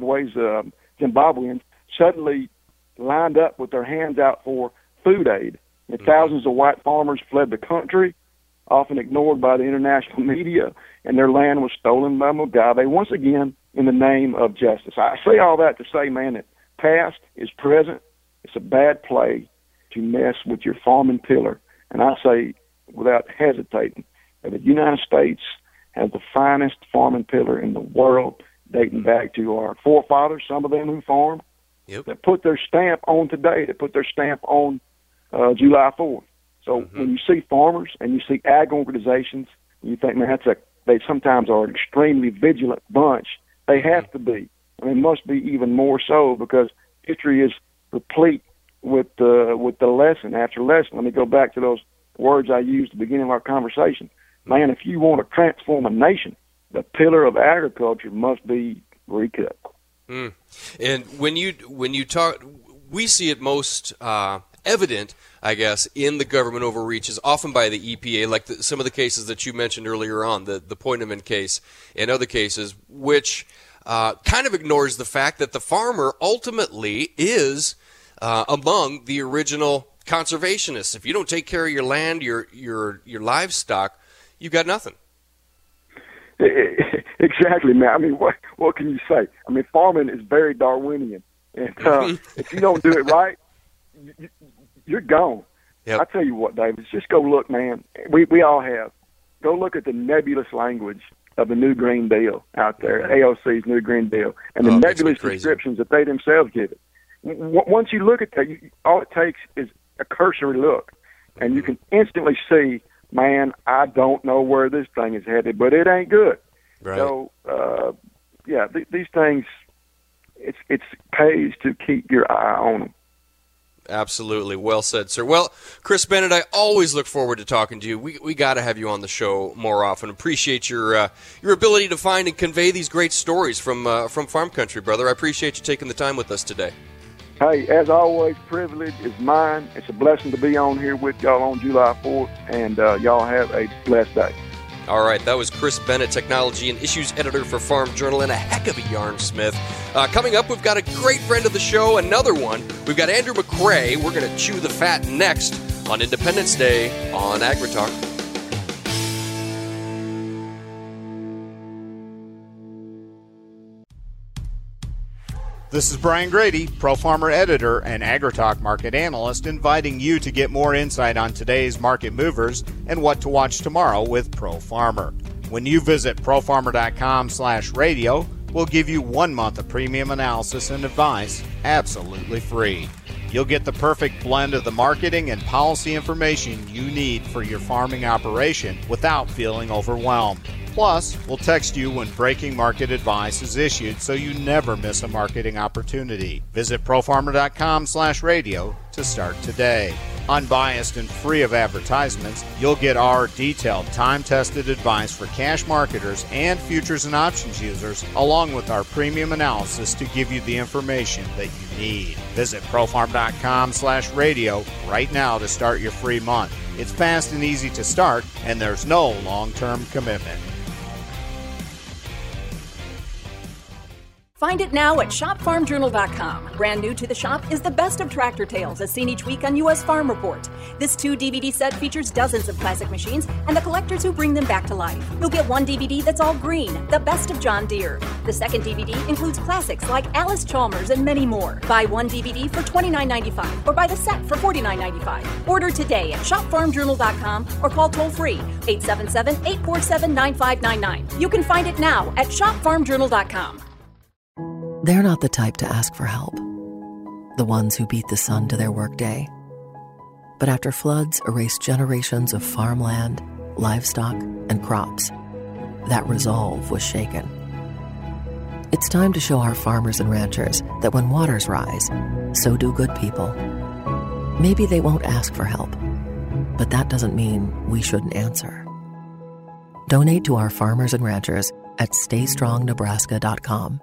Zimbabweans suddenly lined up with their hands out for food aid. And thousands of white farmers fled the country, often ignored by the international media, and their land was stolen by Mugabe, once again, in the name of justice. I say all that to say, that past is present. It's a bad play to mess with your farming pillar. And I say, without hesitating, that the United States has the finest farming pillar in the world, dating back to our forefathers, some of them who farmed, that put their stamp on today, that put their stamp on July 4th. So when you see farmers and you see ag organizations, you think, they sometimes are an extremely vigilant bunch. They have to be. I mean, must be even more so, because history is replete with the lesson after lesson. Let me go back to those words I used at the beginning of our conversation. Man, if you want to transform a nation, the pillar of agriculture must be recut.
And when you talk, we see it most evident, I guess, in the government overreaches, often by the EPA, like some of the cases that you mentioned earlier on, the Pointeman case and other cases, which kind of ignores the fact that the farmer ultimately is among the original conservationists. If you don't take care of your land, your livestock, you've got nothing.
Exactly, man. I mean, what can you say? I mean, farming is very Darwinian, and if you don't do it right, you're gone.
Yep.
I tell you what, David, just go look, man. We all have. Go look at the nebulous language of the New Green Deal out there, AOC's New Green Deal, and the nebulous descriptions that they themselves give it. Once you look at that, all it takes is a cursory look, and you can instantly see man, I don't know where this thing is headed, but it ain't good.
Right.
So, these things, it pays to keep your eye on them.
Absolutely. Well said, sir. Well, Chris Bennett, I always look forward to talking to you. We got to have you on the show more often. Appreciate your ability to find and convey these great stories from farm country, brother. I appreciate you taking the time with us today.
Hey, as always, privilege is mine. It's a blessing to be on here with y'all on July 4th, and y'all have a blessed day.
All right, that was Chris Bennett, Technology and Issues Editor for Farm Journal, and a heck of a yarnsmith. Coming up, we've got a great friend of the show, another one. We've got Andrew McCrae. We're going to chew the fat next on Independence Day on AgriTalk.
This is Brian Grady, Pro Farmer Editor and AgriTalk Market Analyst, inviting you to get more insight on today's market movers and what to watch tomorrow with Pro Farmer. When you visit profarmer.com/radio, we'll give you 1 month of premium analysis and advice absolutely free. You'll get the perfect blend of the marketing and policy information you need for your farming operation without feeling overwhelmed. Plus, we'll text you when breaking market advice is issued so you never miss a marketing opportunity. Visit profarmer.com/radio to start today. Unbiased and free of advertisements, you'll get our detailed, time-tested advice for cash marketers and futures and options users, along with our premium analysis to give you the information that you need. Visit profarmer.com/radio right now to start your free month. It's fast and easy to start, and there's no long-term commitment.
Find it now at shopfarmjournal.com. Brand new to the shop is the best of tractor tales as seen each week on U.S. Farm Report. This 2-DVD set features dozens of classic machines and the collectors who bring them back to life. You'll get one DVD that's all green, the best of John Deere. The second DVD includes classics like Alice Chalmers and many more. Buy one DVD for $29.95 or buy the set for $49.95. Order today at shopfarmjournal.com or call toll-free 877-847-9599. You can find it now at shopfarmjournal.com.
They're not the type to ask for help, the ones who beat the sun to their workday. But after floods erased generations of farmland, livestock, and crops, that resolve was shaken. It's time to show our farmers and ranchers that when waters rise, so do good people. Maybe they won't ask for help, but that doesn't mean we shouldn't answer. Donate to our farmers and ranchers at StayStrongNebraska.com.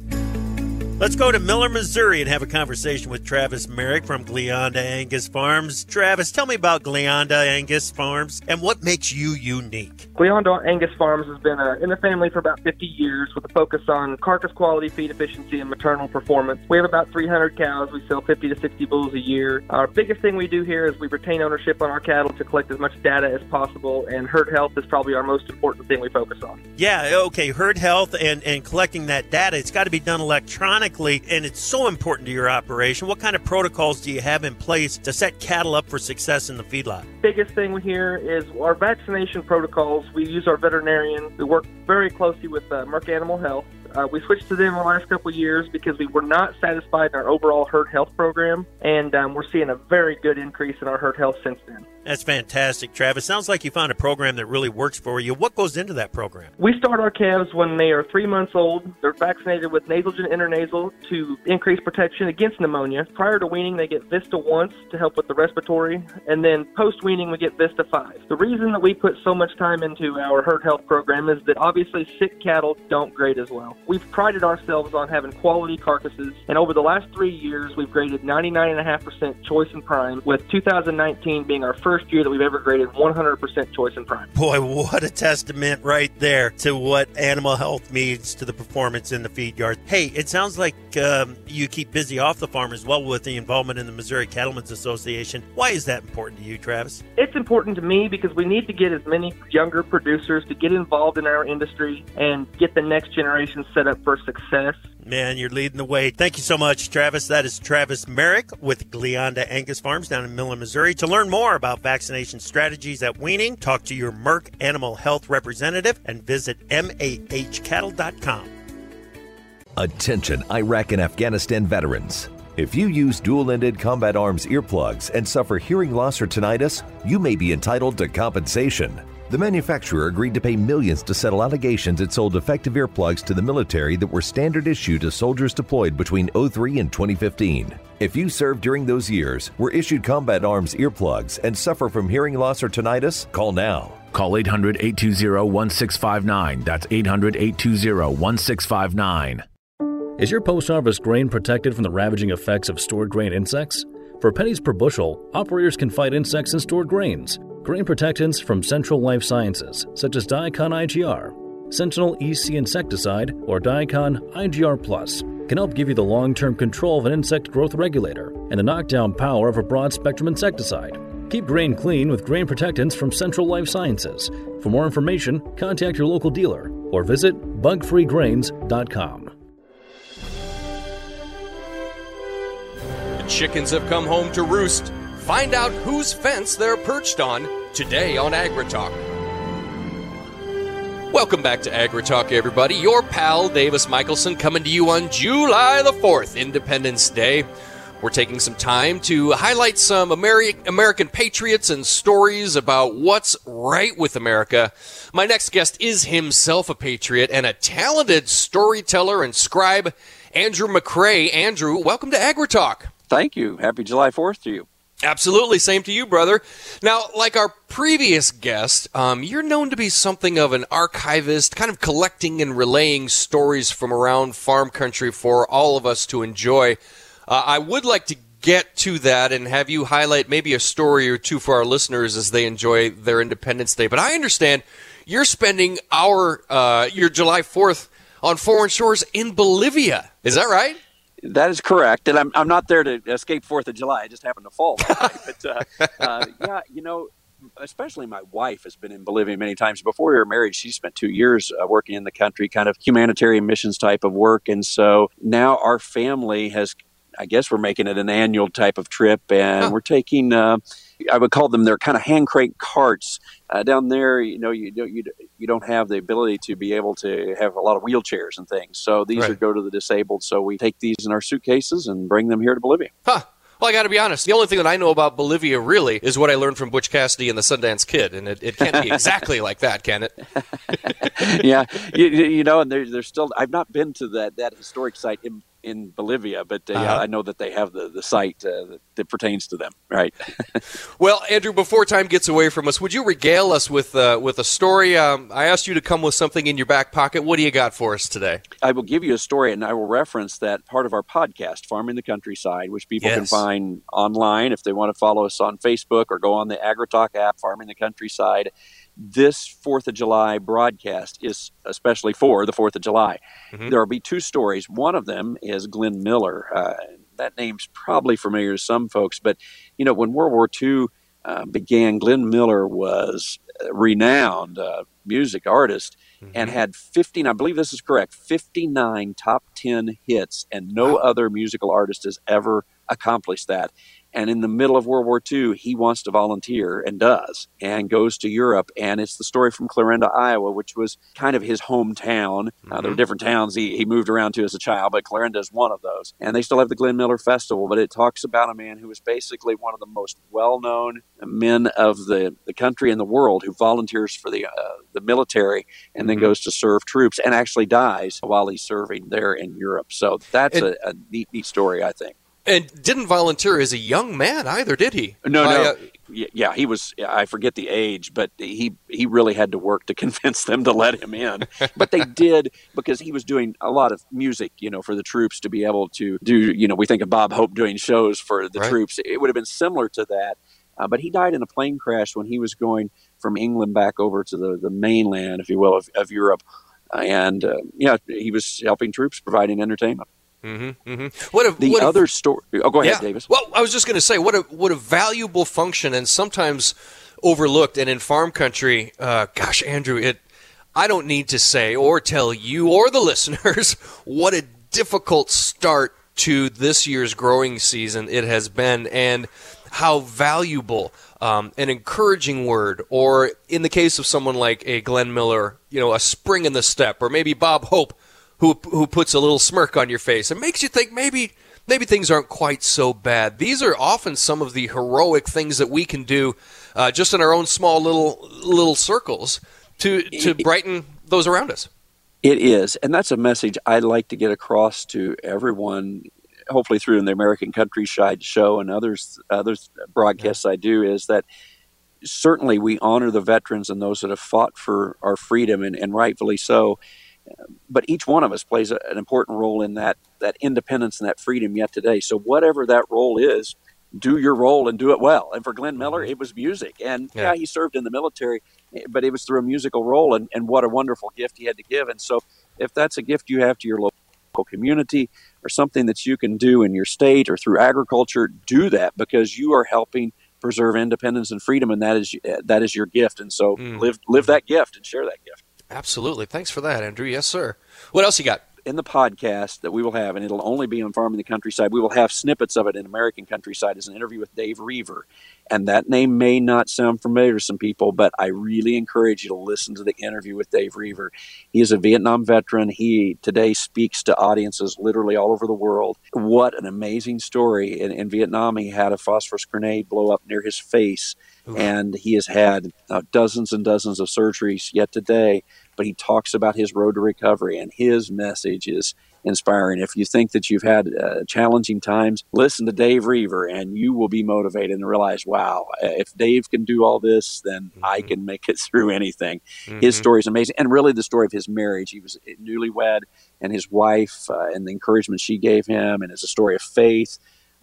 Let's go to Miller, Missouri and have a conversation with Travis Merrick from Gleanda Angus Farms. Travis, tell me about Gleanda Angus Farms and what makes you unique.
Gleanda Angus Farms has been in the family for about 50 years with a focus on carcass quality, feed efficiency, and maternal performance. We have about 300 cows. We sell 50 to 60 bulls a year. Our biggest thing we do here is we retain ownership on our cattle to collect as much data as possible, and herd health is probably our most important thing we focus on.
Yeah, okay, herd health and collecting that data, it's got to be done electronically, and it's so important to your operation. What kind of protocols do you have in place to set cattle up for success in the feedlot?
Biggest thing here is our vaccination protocols. We use our veterinarian. We work very closely with Merck Animal Health. We switched to them the last couple of years because we were not satisfied in our overall herd health program, and we're seeing a very good increase in our herd health since then.
That's fantastic, Travis. Sounds like you found a program that really works for you. What goes into that program?
We start our calves when they are 3 months old. They're vaccinated with Nasogen intranasal to increase protection against pneumonia. Prior to weaning, they get Vista once to help with the respiratory, and then post-weaning, we get Vista 5. The reason that we put so much time into our herd health program is that obviously sick cattle don't grade as well. We've prided ourselves on having quality carcasses, and over the last 3 years, we've graded 99.5% choice and prime, with 2019 being our first year that we've ever graded 100% choice and prime.
Boy, what a testament right there to what animal health means to the performance in the feed yard. Hey, it sounds like you keep busy off the farm as well with the involvement in the Missouri Cattlemen's Association. Why is that important to you, Travis?
It's important to me because we need to get as many younger producers to get involved in our industry and get the next generation set up for success.
Man, you're leading the way. Thank you so much, Travis. That is Travis Merrick with Gleanda Angus Farms down in Miller, Missouri. To learn more about vaccination strategies at weaning, talk to your Merck Animal Health representative and visit mahcattle.com.
Attention Iraq and Afghanistan veterans. If you use dual-ended Combat Arms earplugs and suffer hearing loss or tinnitus, you may be entitled to compensation. The manufacturer agreed to pay millions to settle allegations it sold defective earplugs to the military that were standard issue to soldiers deployed between 2003 and 2015. If you served during those years, were issued Combat Arms earplugs, and suffer from hearing loss or tinnitus, call now.
Call 800-820-1659. That's 800-820-1659.
Is your post-harvest grain protected from the ravaging effects of stored grain insects? For pennies per bushel, operators can fight insects in stored grains. Grain protectants from Central Life Sciences, such as Diacon IGR, Sentinel EC Insecticide, or Diacon IGR Plus, can help give you the long-term control of an insect growth regulator and the knockdown power of a broad-spectrum insecticide. Keep grain clean with grain protectants from Central Life Sciences. For more information, contact your local dealer or visit bugfreegrains.com.
Chickens have come home to roost. Find out whose fence they're perched on today on AgriTalk. Welcome back to AgriTalk, everybody. Your pal Davis Michelson coming to you on July the 4th, Independence Day. We're taking some time to highlight some American patriots and stories about what's right with America. My next guest is himself a patriot and a talented storyteller and scribe, Andrew McCrae. Andrew, welcome to AgriTalk.
Thank you. Happy July 4th to you.
Absolutely. Same to you, brother. Now, like our previous guest, you're known to be something of an archivist, kind of collecting and relaying stories from around farm country for all of us to enjoy. I would like to get to that and have you highlight maybe a story or two for our listeners as they enjoy their Independence Day. But I understand you're spending your July 4th on foreign shores in Bolivia. Is that right?
That is correct, and I'm not there to escape 4th of July. I just happened to fall. But yeah, especially my wife has been in Bolivia many times. Before we were married, she spent 2 years working in the country, kind of humanitarian missions type of work, and so now our family has, I guess we're making it an annual type of trip, and we're taking, I would call them, they're kind of hand crank carts. Down there, you don't have the ability to be able to have a lot of wheelchairs and things. So these go to the disabled. So we take these in our suitcases and bring them here to Bolivia.
Huh. Well, I got to be honest. The only thing that I know about Bolivia really is what I learned from Butch Cassidy and the Sundance Kid, and it can't be exactly like that, can it?
Yeah, and there's still. I've not been to that historic site in Bolivia, but I know that they have the site that pertains to them, right?
Well, Andrew, before time gets away from us, would you regale us with a story? I asked you to come with something in your back pocket. What do you got for us today?
I will give you a story, and I will reference that part of our podcast, Farming the Countryside, which people can find online if they want to follow us on Facebook or go on the AgriTalk app, Farming the Countryside. This 4th of July broadcast is especially for the 4th of July. Mm-hmm. There will be two stories. One of them is Glenn Miller. That name's probably familiar to some folks, but when World War II began, Glenn Miller was a renowned music artist and had 15, I believe this is correct, 59 top 10 hits, and no other musical artist has ever accomplished that. And in the middle of World War II, he wants to volunteer and does, and goes to Europe. And it's the story from Clarinda, Iowa, which was kind of his hometown. There were different towns he moved around to as a child, but Clarinda is one of those. And they still have the Glenn Miller Festival, but it talks about a man who was basically one of the most well-known men of the country and the world, who volunteers for the military and then goes to serve troops and actually dies while he's serving there in Europe. So that's a neat story, I think.
And didn't volunteer as a young man either, did he?
No. Yeah, he was, I forget the age, but he really had to work to convince them to let him in. But they did, because he was doing a lot of music, for the troops to be able to do, we think of Bob Hope doing shows for the troops. It would have been similar to that. But he died in a plane crash when he was going from England back over to the mainland, if you will, of Europe. And he was helping troops, providing entertainment.
Mm-hmm, mm-hmm.
What other story? Oh, go ahead, Davis.
Well, I was just going to say, what a valuable function, and sometimes overlooked. And in farm country, gosh, Andrew, I don't need to say or tell you or the listeners what a difficult start to this year's growing season it has been, and how valuable an encouraging word, or in the case of someone like a Glenn Miller, a spring in the step, or maybe Bob Hope, who puts a little smirk on your face and makes you think maybe maybe things aren't quite so bad. These are often some of the heroic things that we can do just in our own small little circles to brighten those around us.
It is, and that's a message I'd like to get across to everyone, hopefully through the American Countryside show and others broadcasts I do, is that certainly we honor the veterans and those that have fought for our freedom, and rightfully so. But each one of us plays an important role in that independence and that freedom yet today. So whatever that role is, do your role and do it well. And for Glenn Miller, it was music. And yeah, he served in the military, but it was through a musical role. And what a wonderful gift he had to give. And so if that's a gift you have to your local community or something that you can do in your state or through agriculture, do that, because you are helping preserve independence and freedom, and that is your gift. And so live that gift and share that gift.
Absolutely. Thanks for that, Andrew. Yes, sir. What else you got?
In the podcast that we will have, and it'll only be on Farming the Countryside, we will have snippets of it in American Countryside as an interview with Dave Reaver. And that name may not sound familiar to some people, but I really encourage you to listen to the interview with Dave Reaver. He is a Vietnam veteran. He today speaks to audiences literally all over the world. What an amazing story. In Vietnam, he had a phosphorus grenade blow up near his face. And he has had dozens and dozens of surgeries yet today, but he talks about his road to recovery, and his message is inspiring. If you think that you've had challenging times, listen to Dave Reaver, and you will be motivated and realize, wow, if Dave can do all this, then I can make it through anything. His story is amazing, and really the story of his marriage. He was newlywed, and his wife and the encouragement she gave him, and it's a story of faith.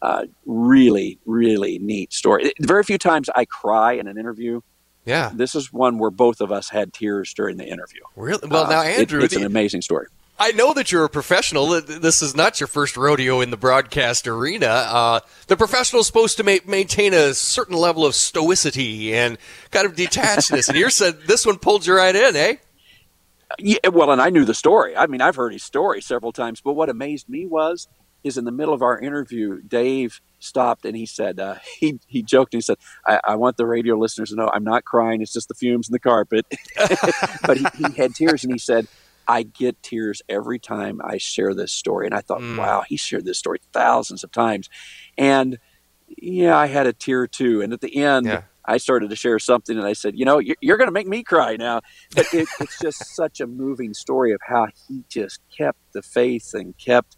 Really, really neat story. Very few times I cry in an interview.
Yeah.
This is one where both of us had tears during the interview.
Really? Well, now, Andrew,
it's an amazing story.
I know that you're a professional. This is not your first rodeo in the broadcast arena. The professional is supposed to maintain a certain level of stoicity and kind of detachedness. And you said this one pulled you right in, eh?
Yeah, well, and I knew the story. I mean, I've heard his story several times. But what amazed me is in the middle of our interview, Dave stopped and he said, he joked and he said, I want the radio listeners to know I'm not crying. It's just the fumes in the carpet. But he had tears, and he said, I get tears every time I share this story. And I thought, wow, he shared this story thousands of times. And yeah, I had a tear too. And at the end, I started to share something, and I said, you're going to make me cry now. But it's just such a moving story of how he just kept the faith and kept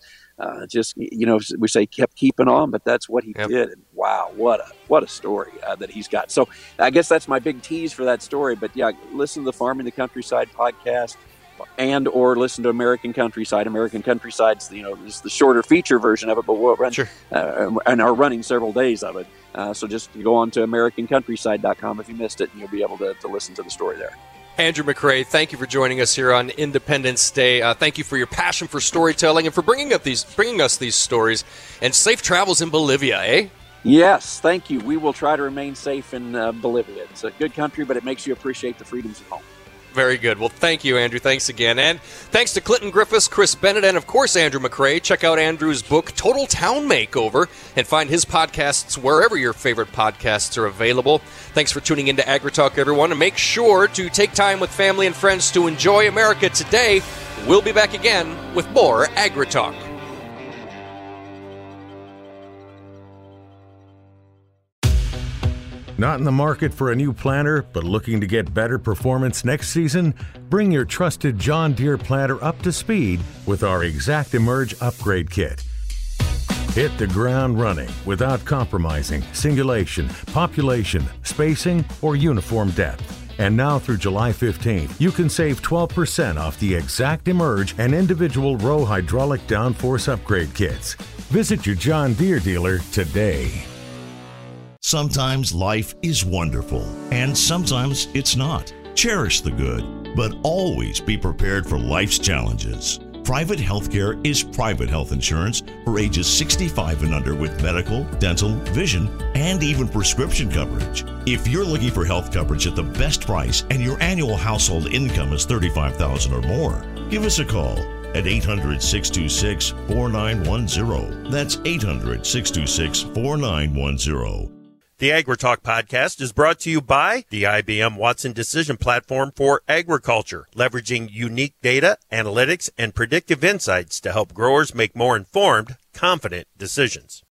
we say kept keeping on, but that's what he did. And wow, what a story that he's got. So I guess that's my big tease for that story. But yeah, listen to the Farming the Countryside podcast, and or listen to American Countryside. American Countryside's is the shorter feature version of it, but we'll run and are running several days of it. So just go on to AmericanCountryside.com if you missed it, and you'll be able to listen to the story there.
Andrew McCrae, thank you for joining us here on Independence Day. Thank you for your passion for storytelling and for bringing us these stories. And safe travels in Bolivia, eh?
Yes, thank you. We will try to remain safe in Bolivia. It's a good country, but it makes you appreciate the freedoms at home.
Very good. Well, thank you, Andrew. Thanks again. And thanks to Clinton Griffiths, Chris Bennett, and, of course, Andrew McCrae. Check out Andrew's book, Total Town Makeover, and find his podcasts wherever your favorite podcasts are available. Thanks for tuning into AgriTalk, everyone. And make sure to take time with family and friends to enjoy America today. We'll be back again with more AgriTalk.
Not in the market for a new planter, but looking to get better performance next season? Bring your trusted John Deere planter up to speed with our ExactEmerge upgrade kit. Hit the ground running without compromising singulation, population, spacing, or uniform depth. And now through July 15th, you can save 12% off the ExactEmerge and individual row hydraulic downforce upgrade kits. Visit your John Deere dealer today.
Sometimes life is wonderful, and sometimes it's not. Cherish the good, but always be prepared for life's challenges. Private healthcare is private health insurance for ages 65 and under with medical, dental, vision, and even prescription coverage. If you're looking for health coverage at the best price and your annual household income is $35,000 or more, give us a call at 800-626-4910. That's 800-626-4910.
The AgriTalk podcast is brought to you by the IBM Watson Decision Platform for Agriculture, leveraging unique data, analytics, and predictive insights to help growers make more informed, confident decisions.